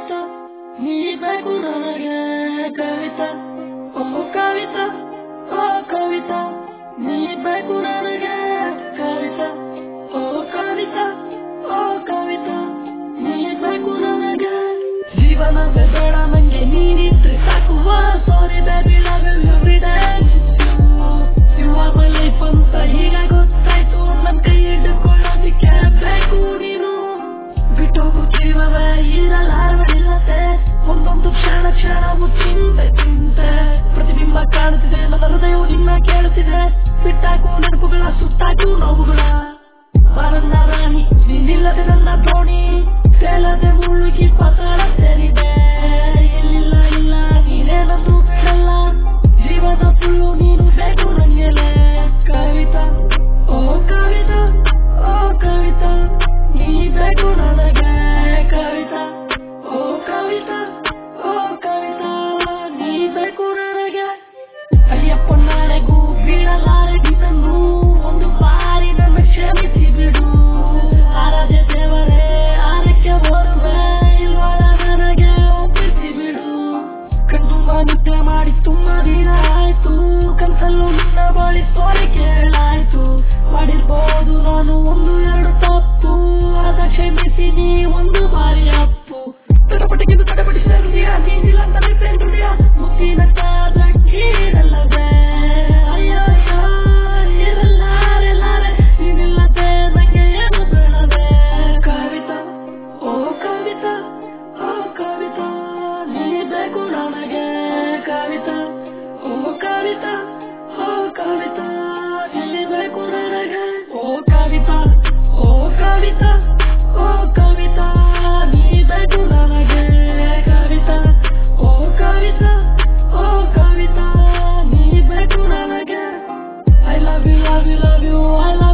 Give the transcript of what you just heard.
ಕವಿತಾ ನೀ ಬೇಕು ನನಗೆ ಕವಿತಾ ಓ ಕವಿತಾ ಓ ಕವಿತಾ ನೀ ಬೇಕು ನನಗೆ ಕವಿತಾ ಓ ಕವಿತಾ ಓ ಕವಿತಾ ನೀ ಬೇಕು ನನಗೆ ಜೀವನವೇ ಬೇಡ ನಂಗೆ ನೀನಿದ್ರೆ ಸಾಕುವ sorry baby love you every day you are my life ಅಂತ ಈಗ ಗೊತ್ತಾಯ್ತು ನನ್ ಕೈ ಹಿಡ್ಕೊಳ್ಳೋದಿಕ್ಕೆ ಬೇಕು ನೀನು ಬಿಟ್ಟೋಗು ಜೀವವೇ ಇರಲಾರವಿಲ್ಲತೆ ಒಂದೊಂದು ಕ್ಷಣ ಕ್ಷಣವು ಚಿಂತೆ ಪ್ರತಿಬಿಂಬ ಕಾಣುತ್ತಿದೆ ನನ್ನ ಹೃದಯವು ನಿನ್ನ ಕೇಳುತ್ತಿದೆ ಬಿಟ್ಟಾಕು ನೆನಪುಗಳ ಸುತ್ತಾಕು ನೋವುಗಳ ನನ್ನ ರಾಣಿ ನೀನಿಲ್ಲದೆ ನನ್ನ ದೋಣಿ ತೇಲದೆ ಮುಳುಗಿ ಪತಳ ಸೇರಿದೆ ಇಲ್ಲ ಇಲ್ಲ ನೀನೇನಂದ್ರೂ ಬಿಡಲ್ಲ ಜೀವನ ಫುಲ್ಲು ನೀನು ಬೇಕು ನಂಗೆಲೆ ಕವಿತಾ ಓ ಕವಿತಾ ಓ ಕವಿತಾ ನೀ ಬೇಕು ನನಗೆ ಕವಿತಾ ಓ ಕವಿತಾ ಓ ಕವಿತಾ ನೀ ಬೇಕು ನನಗೆ ಅಯ್ಯಪ್ಪನಾಳೆಗೂ ಬೀಳಲಾರೆ ಗೀತನ್ನು ಒಂದು ಬಾರಿ ನನ್ನ ಕ್ಷಮಿಸಿ ಬಿಡು ಆರಾಧ್ಯ ದೇವರೇ ಆರಕ್ಕೆ ಬರುವೆ ಇಲ್ವಲ್ಲ ನನಗೆ ಒಪ್ಪಿಸಿ ಬಿಡು ಕಣ್ತುಂಬ ನಿದ್ದೆ ಮಾಡಿ ತುಂಬ ದಿನ ಆಯ್ತು ಕನಸಲ್ಲೂ ನಿನ್ನ ಬಳಿ ಸೋರಿ ಕೇಳಾಯ್ತು ಮಾಡಿರ್ಬೋದು ನಾನು ಒಂದು ಎರಡು ತಪ್ಪು ಆದ ಕ್ಷಮಿಸಿ ನೀ ಒಂದು ಬಾರಿ ಅಪ್ಪು ತಡಪಟಿಗಿಂದು ತಡಪಡಿಸಿದ ಹೃದಯ ನೀನಿಲ್ಲ ಅಂತ ದುಡಿಯ ಮುತ್ತಿನ ನೀಡಲ್ಲದೆ ಅಯ್ಯೋ ಇರಲಾರೆ ನೀನಿಲ್ಲದೆ ನಂಗೆ ಏನು ಬೇಡದೆ ಕವಿತಾ ಓ ಕವಿತಾ ಓ ಕವಿತಾ ನೀ ಬೇಕು ನನಗೆ ಕವಿತಾ ಓ ಕವಿತಾ ಓ ಕವಿತಾ ನೀ ಬೇಕು ನನಗೆ ಓ ಕವಿತಾ ಓ ಕವಿತಾ ಓ ಕವಿತಾ ನೀ ಬೇಕು ನನಗೆ ಕವಿತಾ ಓ ಕವಿತಾ ಓ ಕವಿತಾ ನೀ ಬೇಕು ನನಗೆ I love you, love you, love you, I love you.